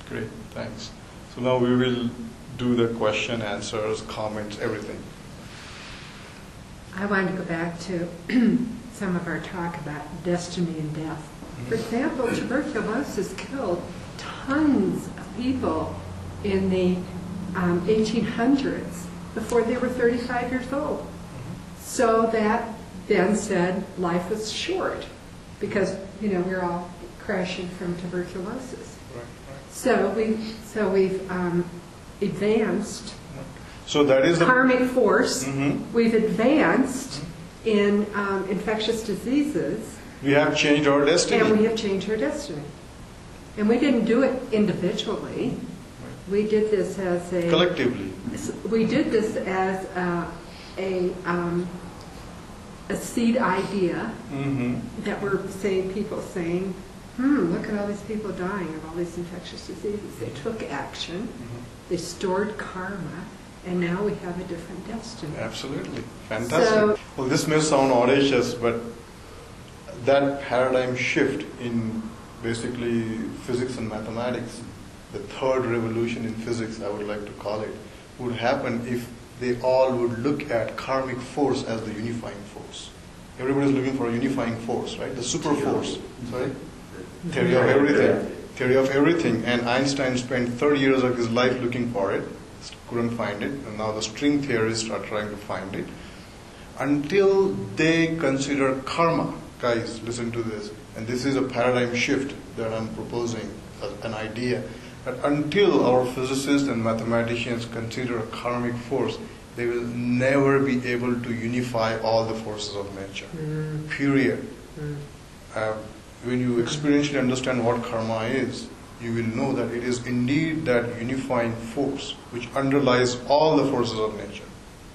Great, thanks. So now we will do the question, answers, comments, everything. I wanted to go back to some of our talk about destiny and death. For example, tuberculosis killed tons of people in the 1800s before they were 35 years old. So that then said life was short because, we're all crashing from tuberculosis. Right. So we've advanced So that is the karmic force. Mhm. We've advanced in infectious diseases, We have changed our destiny. and we have changed our destiny. And we didn't do it individually. We did this as a Collectively. We did this as a seed idea Mm-hmm. that were people saying, look at all these people dying of all these infectious diseases. They took action, they stored karma, and now we have a different destiny. Absolutely. Fantastic. So- Well, this may sound audacious, but that paradigm shift in basically physics and mathematics, the third revolution in physics, I would like to call it, would happen if they all would look at karmic force as the unifying force. Everybody's looking for a unifying force, right? The super force. Sorry? Theory of everything. Theory of everything. And Einstein spent 30 years of his life looking for it, couldn't find it, and now the string theorists are trying to find it. Until they consider karma, guys, listen to this, and this is a paradigm shift that I'm proposing as an idea, that until our physicists and mathematicians consider a karmic force, they will never be able to unify all the forces of nature. Period. When you experientially understand what karma is, you will know that it is indeed that unifying force which underlies all the forces of nature.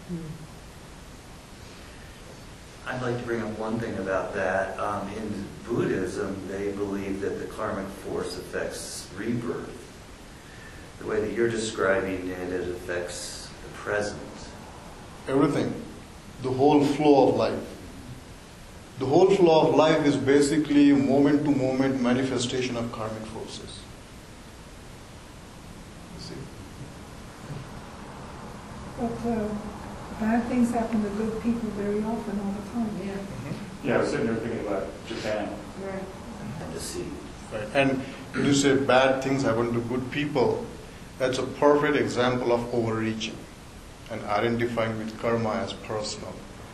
I'd like to bring up one thing about that. In Buddhism, they believe that the karmic force affects rebirth. The way that you're describing it, it affects the present. Everything. The whole flow of life. The whole flow of life is basically moment-to-moment manifestation of karmic forces. You see? But bad things happen to good people very often, all the time. Yeah. Yeah, I was sitting there thinking about Japan. Right. And deceit. Right. And when you say bad things happen to good people, that's a perfect example of overreaching and identifying with karma as personal.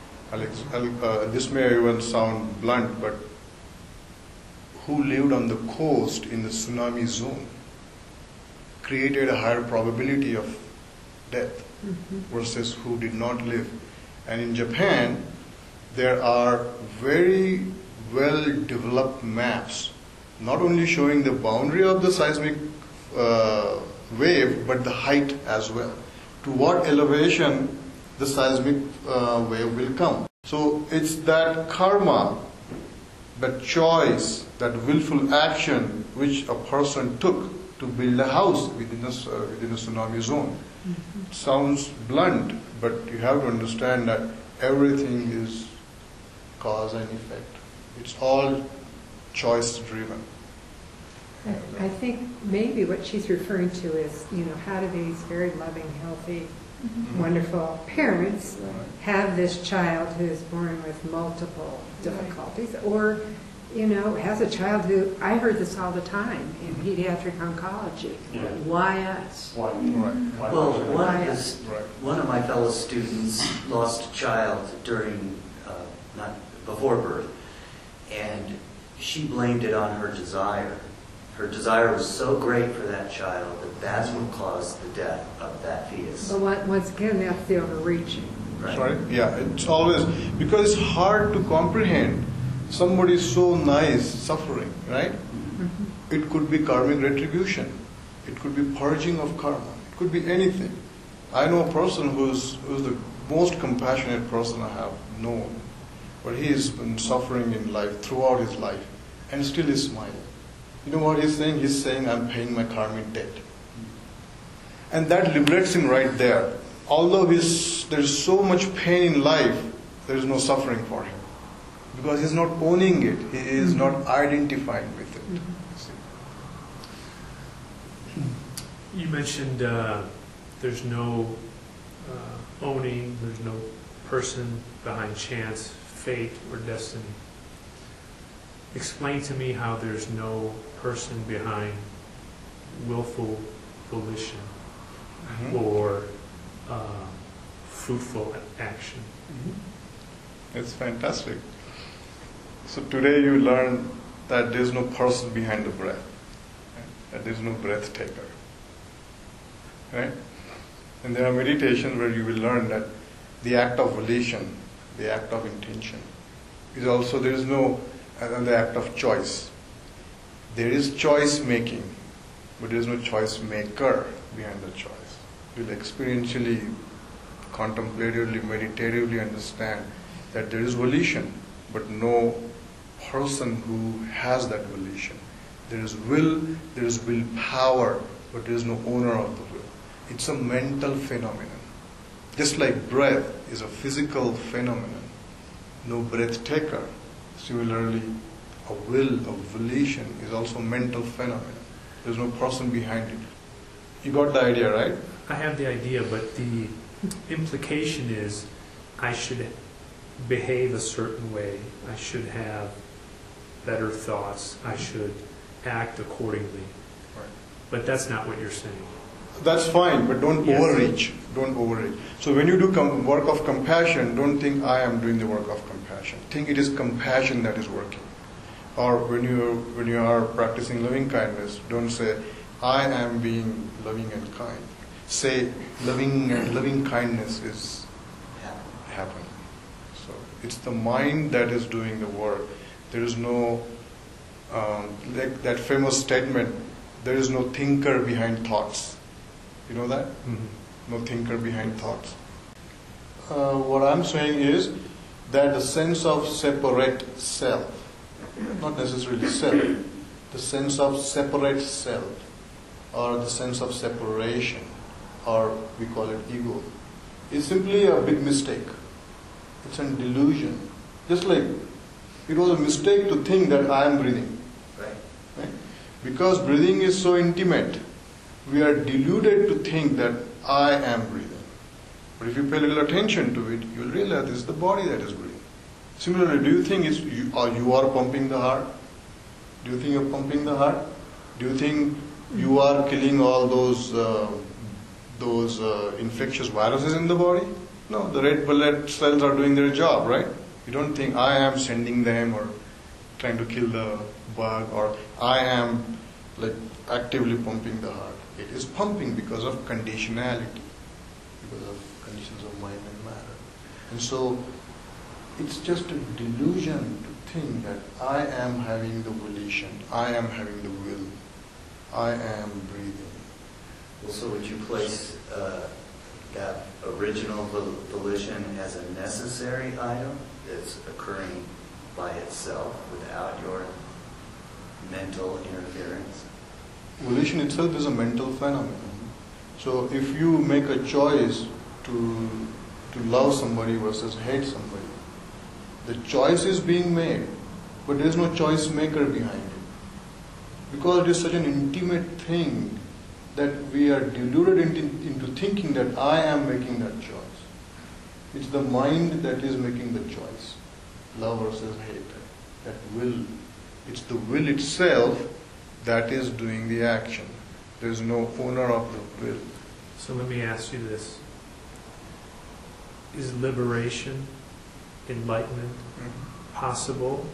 This may even sound blunt, but who lived on the coast in the tsunami zone created a higher probability of death versus who did not live. And in Japan, there are very well developed maps, not only showing the boundary of the seismic wave, but the height as well. To what elevation the seismic wave will come. So it's that karma, that choice, that willful action which a person took to build a house within a tsunami zone. Sounds blunt, but you have to understand that everything is cause and effect. It's all choice driven. I think maybe what she's referring to is, how do these very loving, healthy, wonderful parents have this child who's born with multiple difficulties, or, has a child who, I heard this all the time in pediatric oncology. Yeah. Why us? Why? Right. Well, Right. one of my fellow students lost a child during, not before birth, and she blamed it on her desire. Her desire was so great for that child that that's what caused the death of that fetus. But once again, that's the overreaching. Right? Sorry? Yeah, it's always, because it's hard to comprehend somebody so nice suffering, right? It could be karmic retribution. It could be purging of karma. It could be anything. I know a person who's the most compassionate person I have known, but he has been suffering in life throughout his life and still is smiling. You know what he's saying? He's saying, I'm paying my karmic debt. And that liberates him right there. Although there's so much pain in life, there is no suffering for him. Because he's not owning it. He is not identifying with it. See? You mentioned there's no owning, there's no person behind chance, fate, or destiny. Explain to me how there's no person behind willful volition or fruitful action. It's fantastic. So today you learn that there's no person behind the breath, right? That there's no breath taker, right? And there are meditations where you will learn that the act of volition, the act of intention, is also, there is no the act of choice. There is choice making, but there is no choice maker behind the choice. You'll experientially, contemplatively, meditatively understand that there is volition, but no person who has that volition. There is willpower, but there is no owner of the will. It's a mental phenomenon. Just like breath is a physical phenomenon, no breath taker. Similarly, a will, a volition is also a mental phenomenon. There's no person behind it. You got the idea, right? I have the idea, but the implication is I should behave a certain way. I should have better thoughts. I should act accordingly. Right. But that's not what you're saying. That's fine, but don't Yes. overreach. Don't overreach. So when you do work of compassion, don't think I am doing the work of compassion. Think it is compassion that is working. Or when you are practicing loving kindness, don't say I am being loving and kind. Say loving kindness is happening. So it's the mind that is doing the work. There is no like that famous statement. There is no thinker behind thoughts. You know that? No thinker behind thoughts. What I'm saying is that the sense of separate self, not necessarily self, the sense of separate self, or the sense of separation, or we call it ego, is simply a big mistake. It's a delusion. Just like it was a mistake to think that I am breathing. Right? Because breathing is so intimate, we are deluded to think that I am breathing. But if you pay a little attention to it, you will realize it's the body that is breathing. Similarly, do you think you are pumping the heart? Do you think you're pumping the heart? Do you think you are killing all those infectious viruses in the body? No, the red blood cells are doing their job, right? You don't think I am sending them or trying to kill the bug, or I am like actively pumping the heart. It is pumping because of conditionality, because of conditions of mind and matter. And so it's just a delusion to think that I am having the volition, I am having the will, I am breathing. Well, so would you place that original volition as a necessary item that's occurring by itself without your mental interference? Volition itself is a mental phenomenon. So if you make a choice to love somebody versus hate somebody, the choice is being made, but there is no choice maker behind it. Because it is such an intimate thing that we are deluded into thinking that I am making that choice. It's the mind that is making the choice. Love versus hate. That will. It's the will itself that is doing the action. There is no owner of the will. So let me ask you this. Is liberation, enlightenment, possible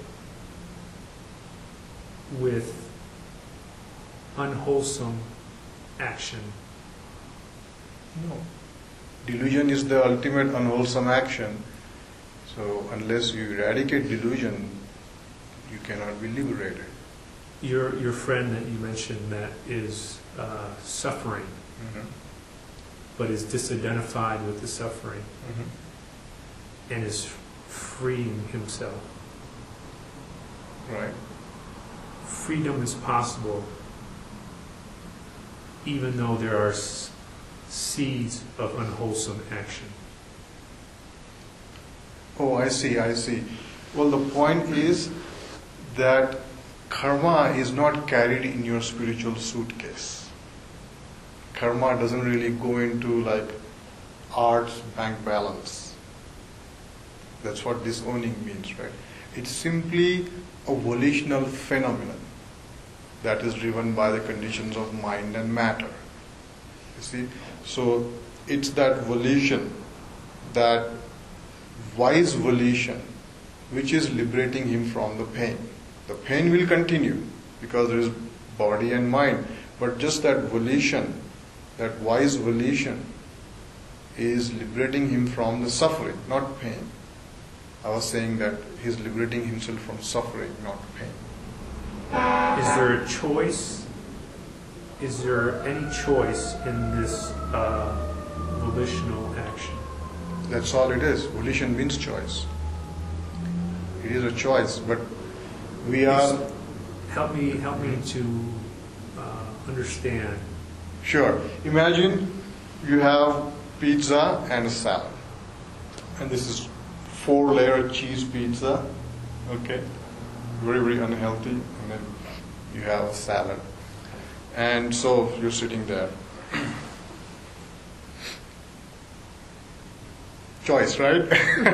with unwholesome action? No. Delusion is the ultimate unwholesome action. So unless you eradicate delusion, you cannot be liberated. Your friend that you mentioned that is suffering, but is disidentified with the suffering and is freeing himself. Right. Freedom is possible even though there are seeds of unwholesome action. Oh, I see. Well, the point is that karma is not carried in your spiritual suitcase. karma doesn't really go into like art's bank balance. That's what disowning means, right? It's simply a volitional phenomenon that is driven by the conditions of mind and matter. You see? So it's that volition, that wise volition, which is liberating him from the pain. The pain will continue because there is body and mind, but just that volition, that wise volition, is liberating him from the suffering, not pain. I was saying that he's liberating himself from suffering, not pain. Is there a choice? Is there any choice in this volitional action? That's all it is. Volition means choice. It is a choice, but we are... Help me to understand. Sure. Imagine you have pizza and a salad. And this is 4-layer cheese pizza. Okay. Very, very unhealthy. And then you have a salad. And so you're sitting there. Choice, right?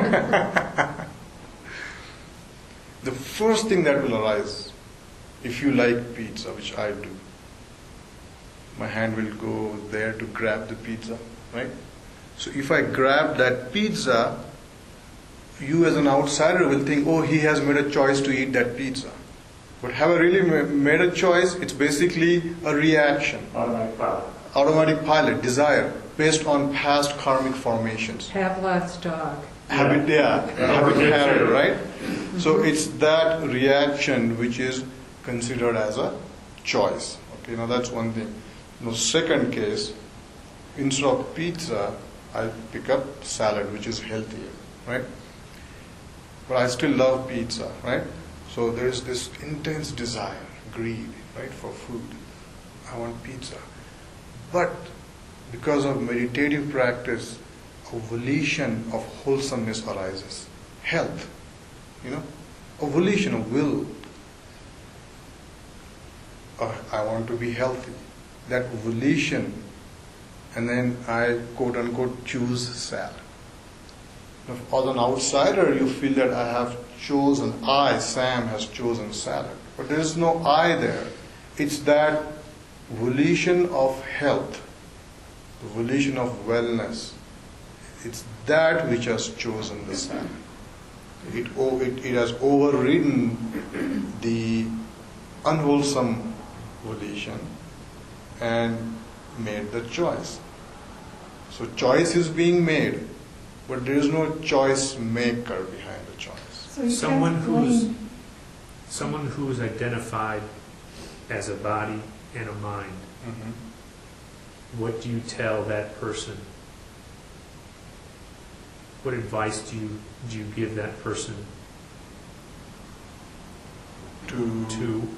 The first thing that will arise, if you like pizza, which I do, my hand will go there to grab the pizza, right? So if I grab that pizza, you as an outsider will think, oh, he has made a choice to eat that pizza. But have I really made a choice? It's basically a reaction. Automatic pilot. Automatic pilot, desire, based on past karmic formations. Pavlov's dog. Habit pattern, right? So it's that reaction which is considered as a choice. Okay, now that's one thing. Now, second case, instead of pizza, I pick up salad, which is healthier, right? But I still love pizza, right? So there is this intense desire, greed, right, for food. I want pizza. But because of meditative practice, a volition of wholesomeness arises. Health, a volition of will. I want to be healthy. That volition, and then I quote unquote choose salad. If as an outsider you feel that I have chosen, Sam has chosen salad. But there is no I there. It's that volition of health, the volition of wellness. It's that which has chosen the salad. It has overridden the unwholesome volition and made the choice. So choice is being made, but there is no choice maker behind the choice. So you Someone can't who's identified as a body and a mind. Mm-hmm. What do you tell that person? What advice do you give that person to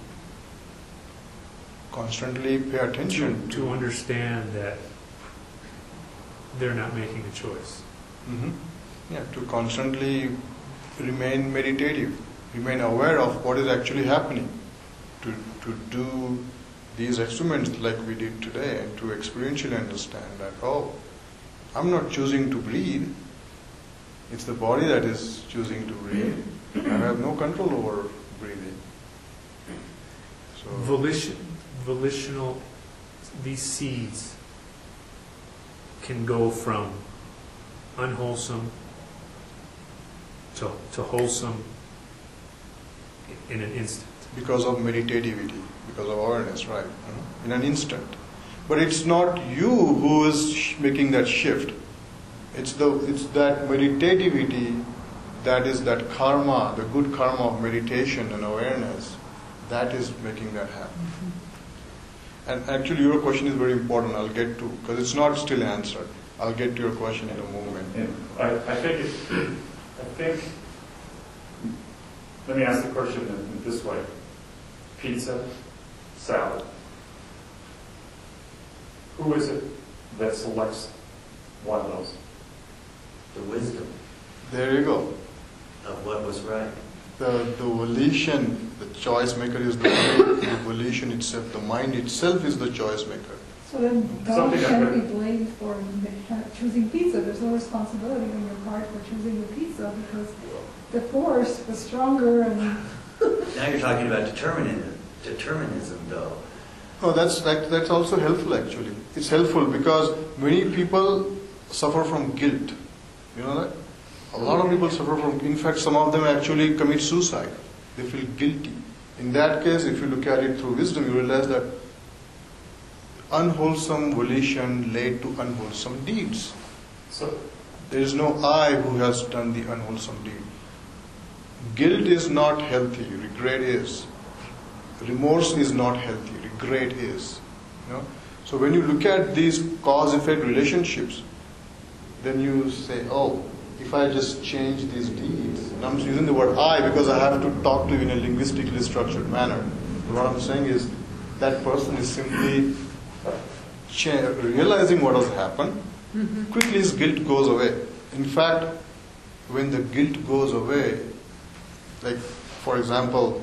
constantly pay attention to understand that they're not making a choice? Mm-hmm. Yeah, to constantly remain meditative, remain aware of what is actually happening, to do these experiments like we did today, and to experientially understand that, oh, I'm not choosing to breathe. It's the body that is choosing to breathe. I have no control over breathing. So Volitional, these seeds can go from unwholesome to wholesome in an instant. because of meditativity, because of awareness, right? In an instant. But it's not you who is making that shift. It's that meditativity, that is that karma, the good karma of meditation and awareness, that is making that happen. And actually your question is very important. I'll get to, because it's not still answered. I'll get to your question in a moment. And I think, let me ask the question in this way. Pizza, salad. Who is it that selects one of those? The wisdom There you go. of what was right. The volition, the choice maker is the volition itself. The mind itself is the choice maker. So then God Something can't that- be blamed for choosing pizza. There's no responsibility on your part for choosing the pizza because the force was stronger and Now you're talking about determinism, though. No, that's also helpful actually. It's helpful because many people suffer from guilt. You know that? A lot of people suffer from, in fact, some of them actually commit suicide. They feel guilty. In that case, if you look at it through wisdom, you realize that unwholesome volition led to unwholesome deeds. So, There is no I who has done the unwholesome deed. Guilt is not healthy, regret is. Remorse is not healthy, regret is. You know? So when you look at these cause-effect relationships, then you say, oh, if I just change these deeds, and I'm using the word I because I have to talk to you in a linguistically structured manner. What I'm saying is that person is simply realizing what has happened. Quickly his guilt goes away. In fact, when the guilt goes away, like for example,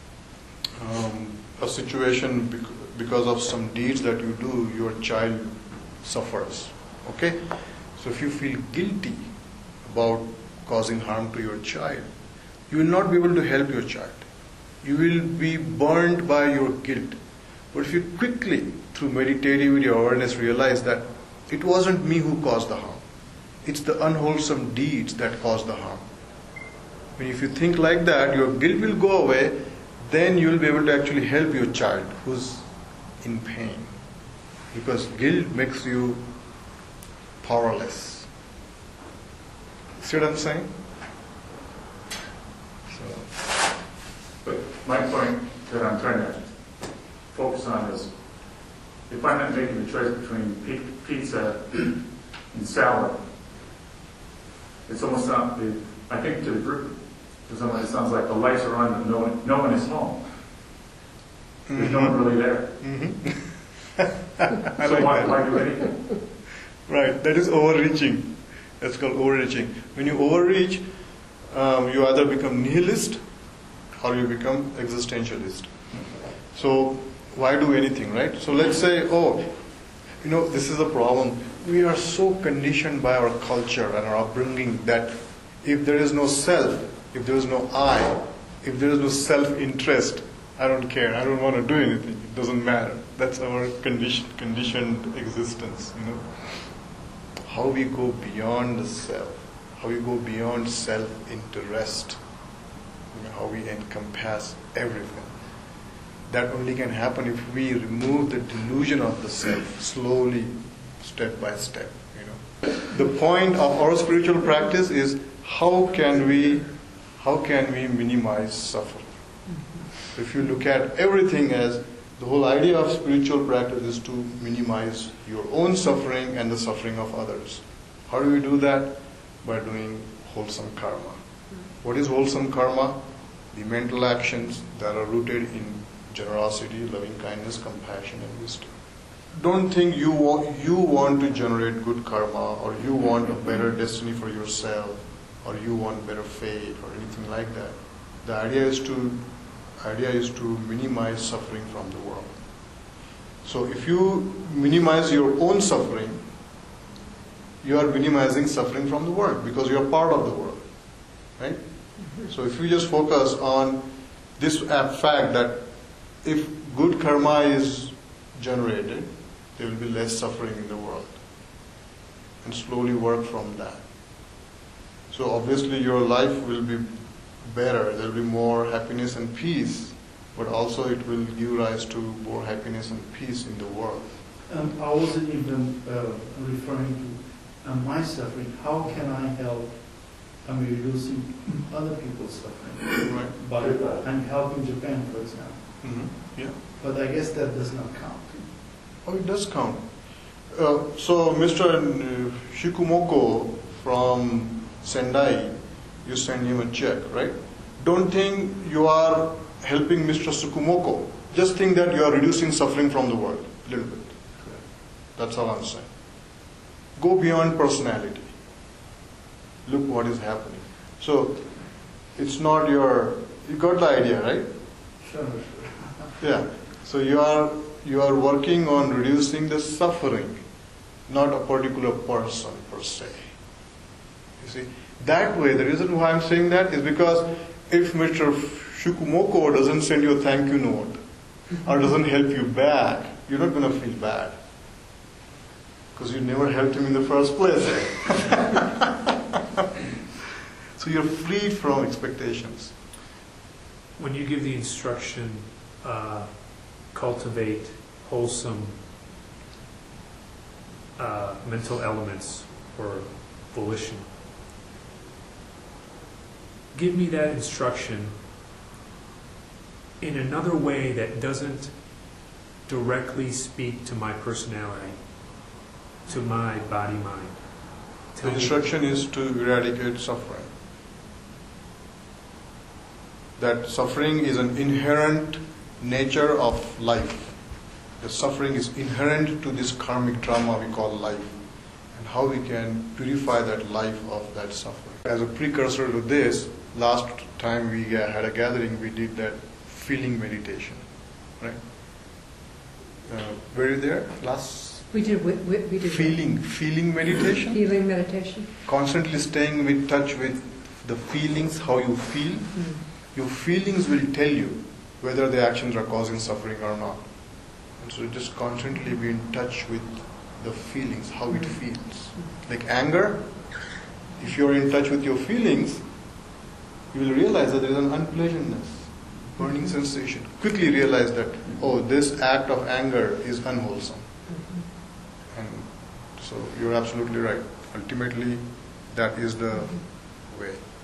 a situation because of some deeds that you do, your child suffers. Okay? So if you feel guilty about causing harm to your child, you will not be able to help your child. You will be burned by your guilt. But if you quickly, through meditativity or awareness, realize that it wasn't me who caused the harm, it's the unwholesome deeds that caused the harm. When if you think like that, your guilt will go away, then you will be able to actually help your child who's in pain. Because guilt makes you powerless. See what I'm saying? So, but my point that I'm trying to focus on is, if I'm not making the choice between pizza and salad, it's almost not, I think to the group, to someone it sounds like the lights are on and no one is home. There's no one really there. I So like why that. do anything? Right, that is overreaching. That's called overreaching. When you overreach, you either become nihilist or you become existentialist. So why do anything, right? So let's say, oh, you know, this is a problem. We are so conditioned by our culture and our upbringing that if there is no self, if there is no I, if there is no self-interest, I don't care. I don't want to do anything. It doesn't matter. That's our conditioned existence, you know. How we go beyond the self, how we go beyond self-interest, you know, how we encompass everything. That only can happen if we remove the delusion of the self slowly, step by step. You know, the point of our spiritual practice is how can we minimize suffering? If you look at everything as the whole idea of spiritual practice is to minimize your own suffering and the suffering of others. How do we do that? By doing wholesome karma. What is wholesome karma? The mental actions that are rooted in generosity, loving kindness, compassion, and wisdom. Don't think you want to generate good karma, or you want a better destiny for yourself, or you want better fate, or anything like that. The idea is to minimize suffering from the world. So if you minimize your own suffering, you are minimizing suffering from the world because you are part of the world, right? So if you just focus on this fact that if good karma is generated, there will be less suffering in the world, and slowly work from that. So obviously your life will be better, there will be more happiness and peace, but also it will give rise to more happiness and peace in the world. I wasn't even referring to my suffering. How can I help? I'm reducing other people's suffering. Right. By I'm helping Japan, for example. Mm-hmm. Yeah. But I guess that does not count. Oh, it does count. So Mr. Shikumoko from Sendai, you send him a check, right? Don't think you are helping Mr. Sukumoko. Just think that you are reducing suffering from the world a little bit. That's all I'm saying. Go beyond personality. Look what is happening. So it's not you got the idea, right? Sure. Yeah. So you are you are working on reducing the suffering, not a particular person per se. You see, that way, the reason why I'm saying that is because if Mr. Shukumoko doesn't send you a thank you note or doesn't help you back, you're not going to feel bad because you never helped him in the first place. So you're free from expectations. When you give the instruction, cultivate wholesome mental elements or volition, give me that instruction in another way that doesn't directly speak to my personality, to my body-mind. The instruction is to eradicate suffering. That suffering is an inherent nature of life. The suffering is inherent to this karmic drama we call life, and how we can purify that life of that suffering. As a precursor to this, last time we had a gathering, we did that feeling meditation, right? Were you there last? We did Feeling meditation. Feeling meditation. Constantly staying in touch with the feelings, how you feel. Mm. Your feelings will tell you whether the actions are causing suffering or not. And so just constantly be in touch with the feelings, how it feels. Like anger, if you're in touch with your feelings, you will realize that there is an unpleasantness, burning sensation. Quickly realize that, oh, this act of anger is unwholesome. And so you're absolutely right. Ultimately, that is the way.